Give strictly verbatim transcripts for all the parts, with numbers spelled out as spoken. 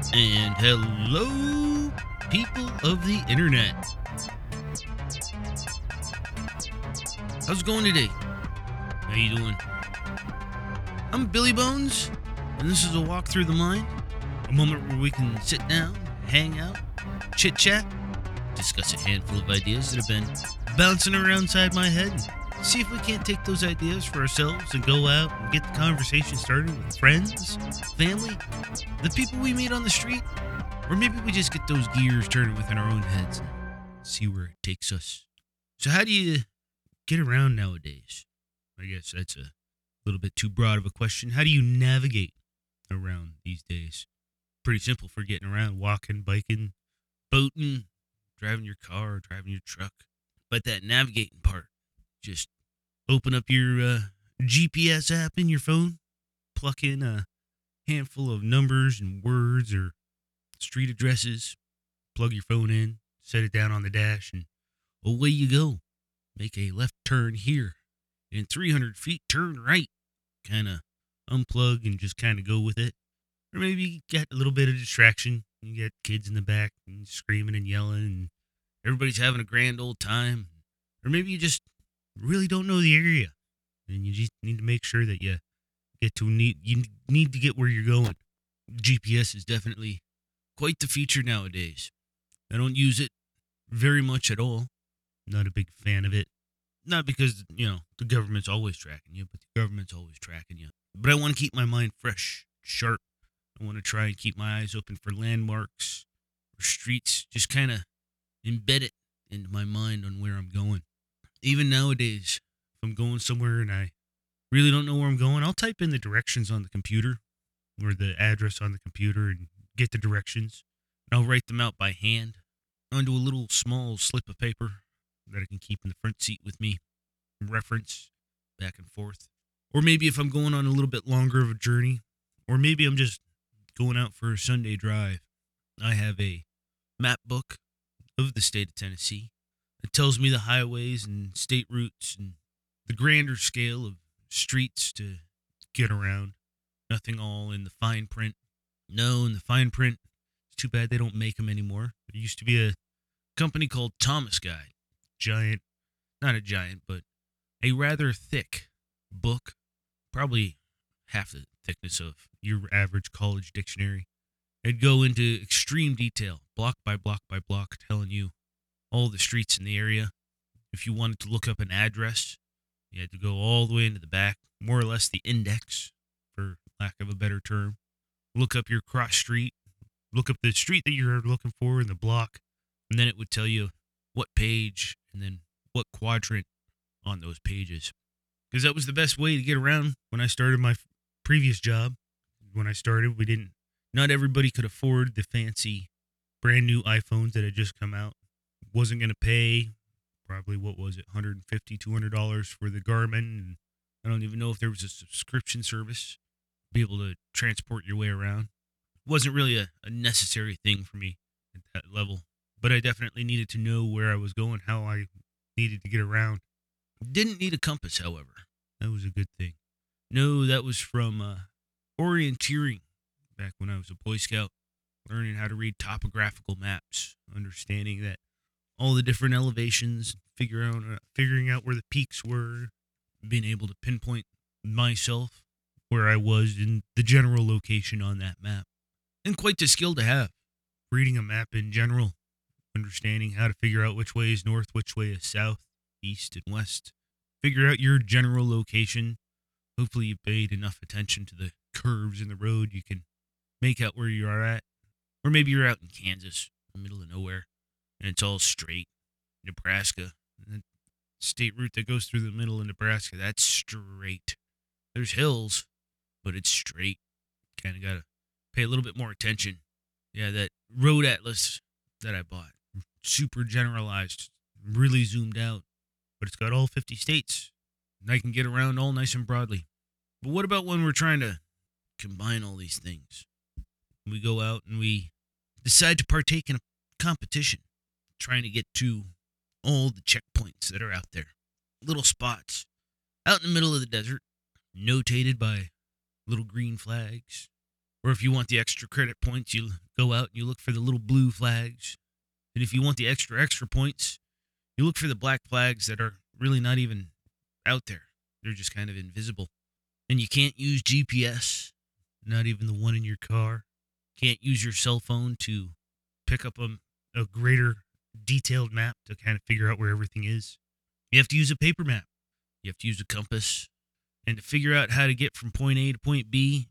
And hello, people of the internet. How's it going today? How you doing? I'm Billy Bones, and this is a walk through the mind, a moment where we can sit down, hang out, chit-chat, discuss a handful of ideas that have been bouncing around inside my head, and see if we can't take those ideas for ourselves and go out and get the conversation started with friends, family, the people we meet on the street, or maybe we just get those gears turning within our own heads and see where it takes us. So how do you get around nowadays? I guess that's a little bit too broad of a question. How do you navigate around these days? Pretty simple for getting around: walking, biking, boating, driving your car, driving your truck. But that navigating part, just open up your uh, G P S app in your phone, pluck in a handful of numbers and words or street addresses, plug your phone in, set it down on the dash, and away you go. Make a left turn here. In three hundred feet, turn right. Kind of unplug and just kind of go with it. Or maybe you get a little bit of distraction. You get kids in the back and screaming and yelling, and everybody's having a grand old time. Or maybe you just really don't know the area, and you just need to make sure that you get to need you need to get where you're going. G P S is definitely quite the feature nowadays. I don't use it very much at all. Not a big fan of it. Not because, you know, the government's always tracking you, but the government's always tracking you. But I want to keep my mind fresh, sharp. I want to try and keep my eyes open for landmarks or streets. Just kind of embed it into my mind on where I'm going. Even nowadays, if I'm going somewhere and I really don't know where I'm going, I'll type in the directions on the computer or the address on the computer and get the directions. And I'll write them out by hand onto a little small slip of paper that I can keep in the front seat with me, reference back and forth. Or maybe if I'm going on a little bit longer of a journey, or maybe I'm just going out for a Sunday drive, I have a map book of the state of Tennessee. It tells me the highways and state routes and the grander scale of streets to get around. Nothing all in the fine print. No, in the fine print, it's too bad they don't make them anymore. There used to be a company called Thomas Guide. Giant, not a giant, but a rather thick book, probably half the thickness of your average college dictionary. It'd go into extreme detail, block by block by block, telling you all the streets in the area. If you wanted to look up an address, you had to go all the way into the back, more or less the index, for lack of a better term. Look up your cross street, look up the street that you're looking for in the block, and then it would tell you what page and then what quadrant on those pages. Because that was the best way to get around when I started my previous job. When I started, we didn't, not everybody could afford the fancy brand new iPhones that had just come out. Wasn't going to pay probably, what was it, one hundred fifty dollars, two hundred dollars for the Garmin. And I don't even know if there was a subscription service to be able to transport your way around. It wasn't really a, a necessary thing for me at that level. But I definitely needed to know where I was going, how I needed to get around. Didn't need a compass, however. That was a good thing. No, that was from uh, orienteering back when I was a Boy Scout, learning how to read topographical maps, understanding that all the different elevations, figure out, uh, figuring out where the peaks were, being able to pinpoint myself where I was in the general location on that map. And quite the skill to have, reading a map in general. Understanding how to figure out which way is north, which way is south, east, and west. Figure out your general location. Hopefully you paid enough attention to the curves in the road. You can make out where you are at. Or maybe you're out in Kansas, in the middle of nowhere, and it's all straight. Nebraska, the state route that goes through the middle of Nebraska, that's straight. There's hills, but it's straight. Kind of got to pay a little bit more attention. Yeah, that road atlas that I bought. Super generalized, really zoomed out, but it's got all fifty states, and I can get around all nice and broadly. But what about when we're trying to combine all these things? We go out and we decide to partake in a competition, trying to get to all the checkpoints that are out there. Little spots out in the middle of the desert, notated by little green flags, Or if you want the extra credit points, you go out and you look for the little blue flags. And if you want the extra, extra points, you look for the black flags that are really not even out there. They're just kind of invisible. And you can't use G P S, not even the one in your car. Can't use your cell phone to pick up a, a greater detailed map to kind of figure out where everything is. You have to use a paper map. You have to use a compass. And to figure out how to get from point A to point B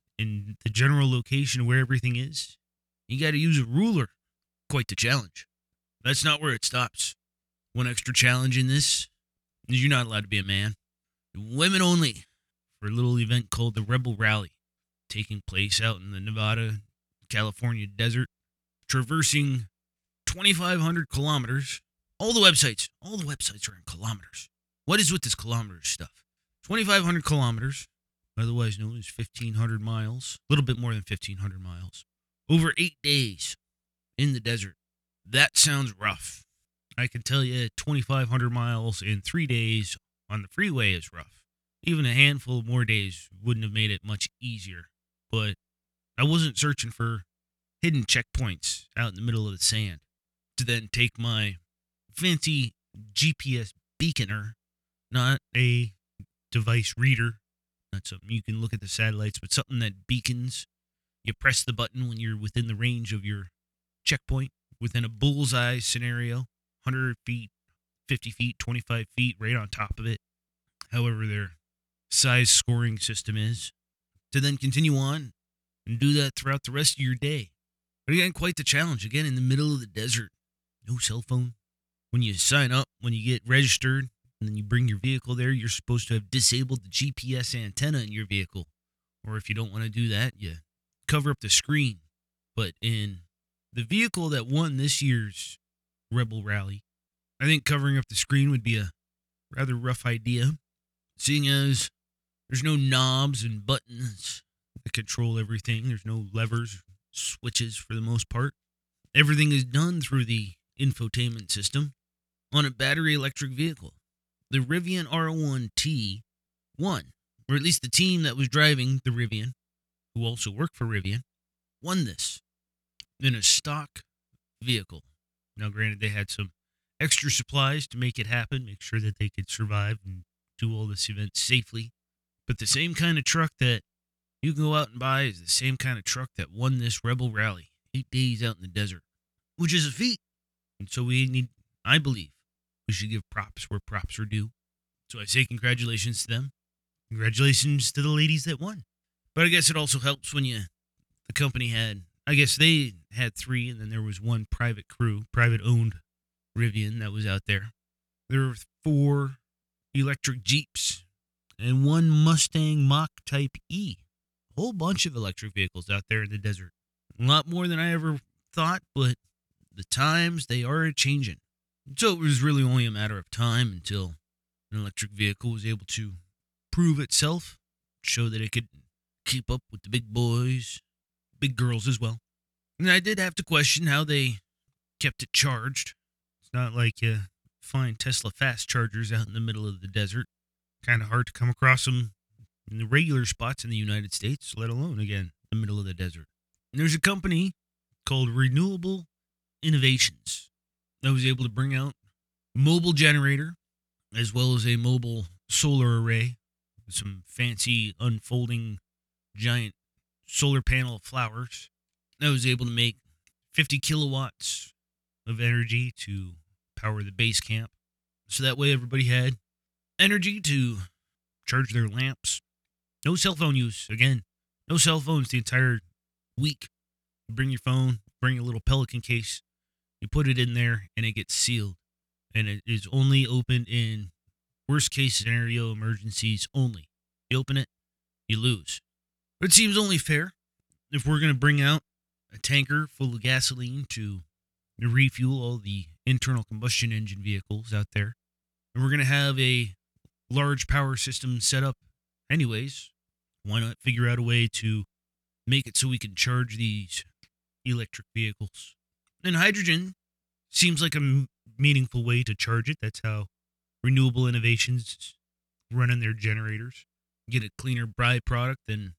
in the general location where everything is, you got to use a ruler. Quite the challenge. That's not where it stops. One extra challenge in this is you're not allowed to be a man. Women only for a little event called the Rebel Rally, taking place out in the Nevada, California desert, traversing twenty-five hundred kilometers. All the websites, all the websites are in kilometers. What is with this kilometers stuff? twenty-five hundred kilometers, otherwise known as fifteen hundred miles, a little bit more than fifteen hundred miles, over eight days in the desert. That sounds rough. I can tell you twenty-five hundred miles in three days on the freeway is rough. Even a handful of more days wouldn't have made it much easier. But I wasn't searching for hidden checkpoints out in the middle of the sand to then take my fancy G P S beaconer, not a device reader, not something you can look at the satellites, but something that beacons. You press the button when you're within the range of your checkpoint, within a bullseye scenario, one hundred feet, fifty feet, twenty-five feet, right on top of it, however their size scoring system is, to then continue on and do that throughout the rest of your day. But again, quite the challenge. Again, in the middle of the desert, no cell phone. When you sign up, when you get registered, and then you bring your vehicle there, you're supposed to have disabled the G P S antenna in your vehicle. Or if you don't want to do that, you cover up the screen. But in the vehicle that won this year's Rebel Rally, I think covering up the screen would be a rather rough idea, seeing as there's no knobs and buttons that control everything. There's no levers, switches for the most part. Everything is done through the infotainment system on a battery electric vehicle. The Rivian R one T won, or at least the team that was driving the Rivian, who also worked for Rivian, won this in a stock vehicle. Now, granted, they had some extra supplies to make it happen, make sure that they could survive and do all this event safely. But the same kind of truck that you can go out and buy is the same kind of truck that won this Rebel Rally. Eight days out in the desert, which is a feat. And so we need, I believe, we should give props where props are due. So I say congratulations to them. Congratulations to the ladies that won. But I guess it also helps when you, the company had, I guess they had three, and then there was one private crew, private-owned Rivian that was out there. There were four electric Jeeps and one Mustang Mach-Type E. A whole bunch of electric vehicles out there in the desert. A lot more than I ever thought, but the times, they are changing. So it was really only a matter of time until an electric vehicle was able to prove itself, show that it could keep up with the big boys, big girls as well. And I did have to question how they kept it charged. It's not like you find Tesla fast chargers out in the middle of the desert. Kind of hard to come across them in the regular spots in the United States, let alone, again, the middle of the desert. And there's a company called Renewable Innovations that was able to bring out a mobile generator as well as a mobile solar array with some fancy unfolding giant solar panel flowers that was able to make fifty kilowatts of energy to power the base camp. So that way everybody had energy to charge their lamps. No cell phone use. Again, no cell phones the entire week. You bring your phone, bring a little Pelican case, you put it in there, and it gets sealed. And it is only opened in worst case scenario emergencies only. You open it, you lose. But it seems only fair if we're going to bring out a tanker full of gasoline to refuel all the internal combustion engine vehicles out there. And we're going to have a large power system set up anyways. Why not figure out a way to make it so we can charge these electric vehicles? And hydrogen seems like a m- meaningful way to charge it. That's how Renewable Innovations run in their generators. Get a cleaner byproduct than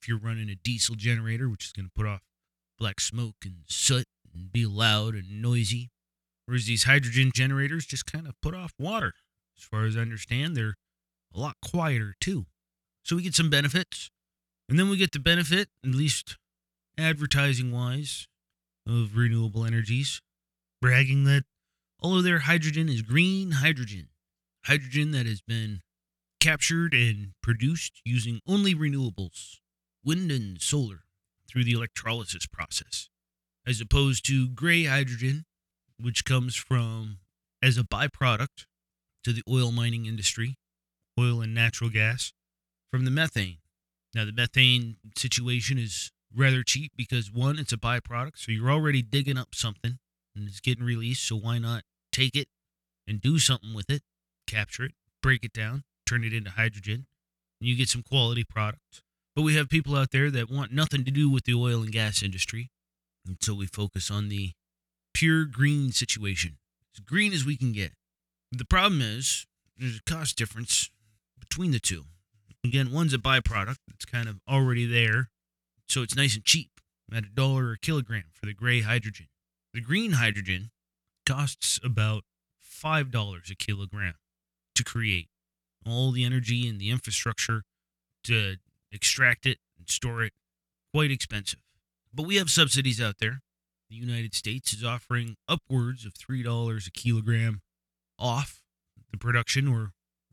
if you're running a diesel generator, which is going to put off black smoke and soot and be loud and noisy. Whereas these hydrogen generators just kind of put off water. As far as I understand, they're a lot quieter too. So we get some benefits. And then we get the benefit, at least advertising-wise, of renewable energies, bragging that all of their hydrogen is green hydrogen. Hydrogen that has been captured and produced using only renewables, wind and solar, through the electrolysis process, as opposed to gray hydrogen, which comes from, as a byproduct to the oil mining industry, oil and natural gas, from the methane. Now, the methane situation is rather cheap because, one, it's a byproduct, so you're already digging up something, and it's getting released, so why not take it and do something with it, capture it, break it down, turn it into hydrogen, and you get some quality product. But we have people out there that want nothing to do with the oil and gas industry, and so we focus on the pure green situation, as green as we can get. The problem is there's a cost difference between the two. Again, one's a byproduct that's kind of already there, so it's nice and cheap, at a dollar a kilogram for the gray hydrogen. The green hydrogen costs about five dollars a kilogram to create. All the energy and the infrastructure to extract it and store it, quite expensive. But we have subsidies out there. The United States is offering upwards of three dollars a kilogram off the production or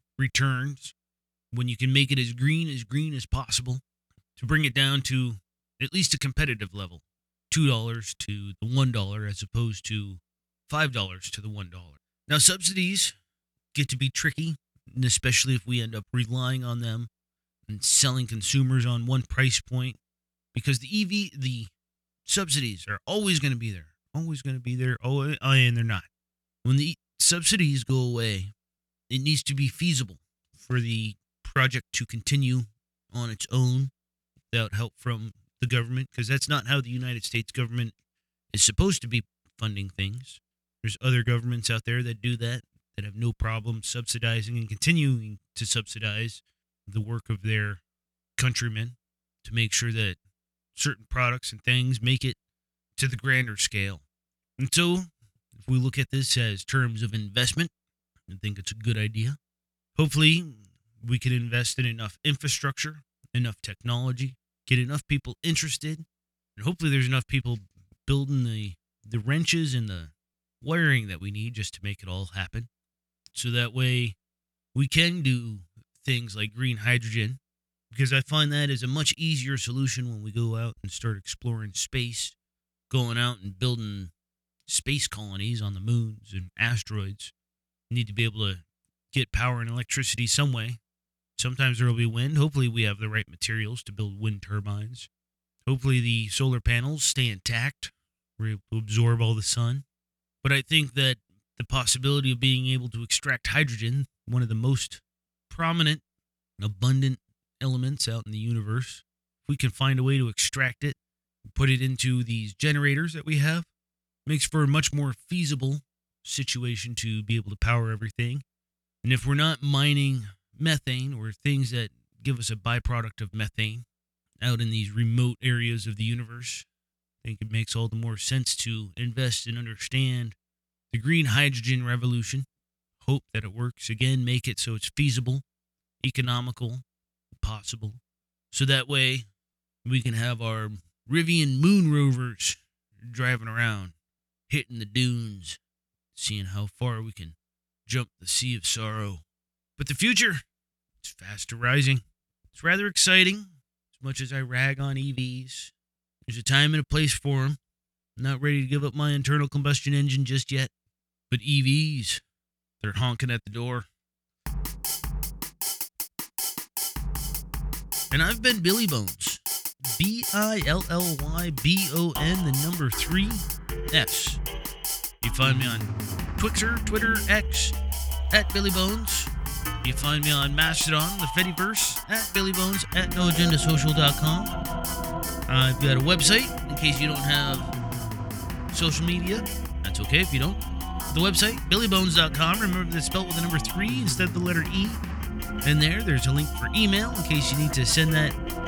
returns when you can make it as green as green as possible to bring it down to at least a competitive level, two dollars to the one dollar as opposed to five dollars to the one dollar. Now, subsidies get to be tricky, and especially if we end up relying on them and selling consumers on one price point, because the E V, the subsidies are always going to be there, always going to be there, oh, and they're not. When the subsidies go away, it needs to be feasible for the project to continue on its own without help from the government, because that's not how the United States government is supposed to be funding things. There's other governments out there that do that, that have no problem subsidizing and continuing to subsidize the work of their countrymen to make sure that certain products and things make it to the grander scale. And so, if we look at this as terms of investment, I think it's a good idea. Hopefully, we can invest in enough infrastructure, enough technology, get enough people interested, and hopefully there's enough people building the, the wrenches and the wiring that we need just to make it all happen. So that way we can do things like green hydrogen, because I find that is a much easier solution when we go out and start exploring space, going out and building space colonies on the moons and asteroids. We need to be able to get power and electricity some way. Sometimes there will be wind. Hopefully we have the right materials to build wind turbines. Hopefully the solar panels stay intact. We're able to absorb all the sun. But I think that the possibility of being able to extract hydrogen, one of the most prominent, abundant elements out in the universe, if we can find a way to extract it and put it into these generators that we have, makes for a much more feasible situation to be able to power everything. And if we're not mining methane or things that give us a byproduct of methane out in these remote areas of the universe, I think it makes all the more sense to invest and understand the green hydrogen revolution. Hope that it works. Again, make it so it's feasible, economical, possible. So that way we can have our Rivian moon rovers driving around, hitting the dunes, seeing how far we can jump the sea of sorrow. But the future, it's fast rising. It's rather exciting. As much as I rag on E Vs, there's a time and a place for them. I'm not ready to give up my internal combustion engine just yet. But E Vs, they're honking at the door. And I've been Billy Bones. B I L L Y B O N, the number three, S. You find me on Twitter, Twitter, X, at Billy Bones. You find me on Mastodon, the Fediverse, at Billy Bones, at no agenda social dot com. Uh, I've got a website, in case you don't have social media. That's okay if you don't. The website, billy bones dot com. Remember, it's spelled with the number three instead of the letter E. And there, there's a link for email, in case you need to send that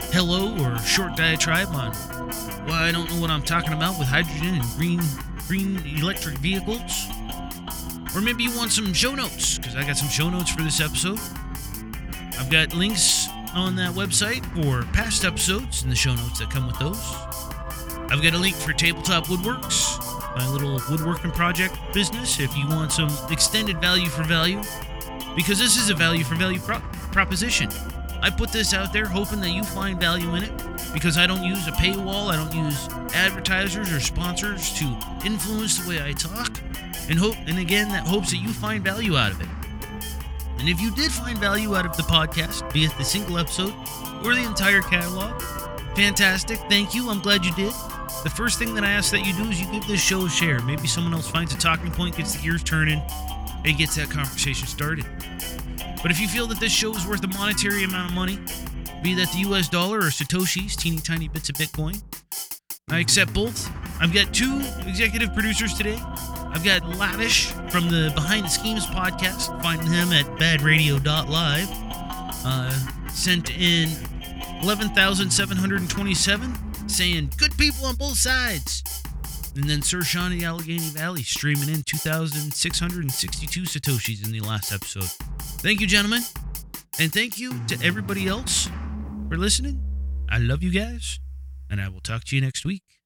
hello or short diatribe on why I don't know what I'm talking about with hydrogen and green green electric vehicles. Or maybe you want some show notes, because I got some show notes for this episode. I've got links on that website for past episodes and the show notes that come with those. I've got a link for Tabletop Woodworks, my little woodworking project business, if you want some extended value for value, because this is a value for value pro- proposition. I put this out there hoping that you find value in it, because I don't use a paywall, I don't use advertisers or sponsors to influence the way I talk, and hope, and again, that hopes that you find value out of it. And if you did find value out of the podcast, be it the single episode or the entire catalog, fantastic, thank you, I'm glad you did. The first thing that I ask that you do is you give this show a share. Maybe someone else finds a talking point, gets the gears turning, and gets that conversation started. But if you feel that this show is worth a monetary amount of money, be that the U S dollar or Satoshis, teeny tiny bits of Bitcoin, I accept both. I've got two executive producers today. I've got Lavish from the Behind the Schemes podcast. Find him at bad radio dot live. Uh, sent in eleven thousand seven hundred twenty-seven, saying, good people on both sides. And then Sir Sean of the Allegheny Valley streaming in two thousand six hundred sixty-two Satoshis in the last episode. Thank you, gentlemen. And thank you to everybody else for listening. I love you guys. And I will talk to you next week.